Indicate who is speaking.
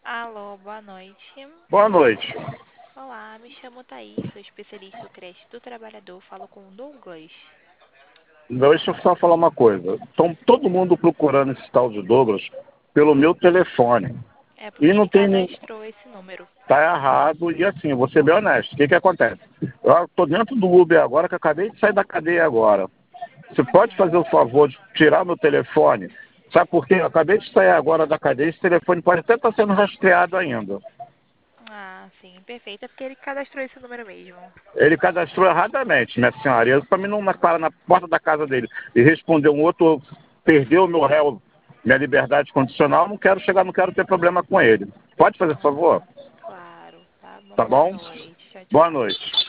Speaker 1: Alô, boa noite.
Speaker 2: Boa noite.
Speaker 1: Olá, me chamo Thaís, sou especialista do creche do trabalhador, falo com o Douglas.
Speaker 2: Deixa eu só falar uma coisa. Estão todo mundo procurando esse tal de Douglas pelo meu telefone.
Speaker 1: É
Speaker 2: E
Speaker 1: porque
Speaker 2: não
Speaker 1: ele
Speaker 2: tem.
Speaker 1: cadastrou esse número.
Speaker 2: Tá errado. E assim, vou ser bem honesto. O que acontece? Eu estou dentro do Uber agora, que eu acabei de sair da cadeia agora. Você pode
Speaker 1: Uhum.
Speaker 2: fazer o favor de tirar meu telefone? Sabe por quê? Eu acabei de sair agora da cadeia, esse telefone pode até estar sendo rastreado ainda.
Speaker 1: Ah, sim, perfeito. É porque ele cadastrou esse número mesmo.
Speaker 2: Ele cadastrou erradamente, minha senhora. Eu, para mim, não parar na porta da casa dele e responder um outro, perdeu o meu réu, minha liberdade condicional, não quero chegar, não quero ter problema com ele. Pode fazer favor?
Speaker 1: Claro, tá? Uma
Speaker 2: Tá
Speaker 1: boa
Speaker 2: bom?
Speaker 1: noite. Tchau,
Speaker 2: Boa
Speaker 1: tchau.
Speaker 2: noite.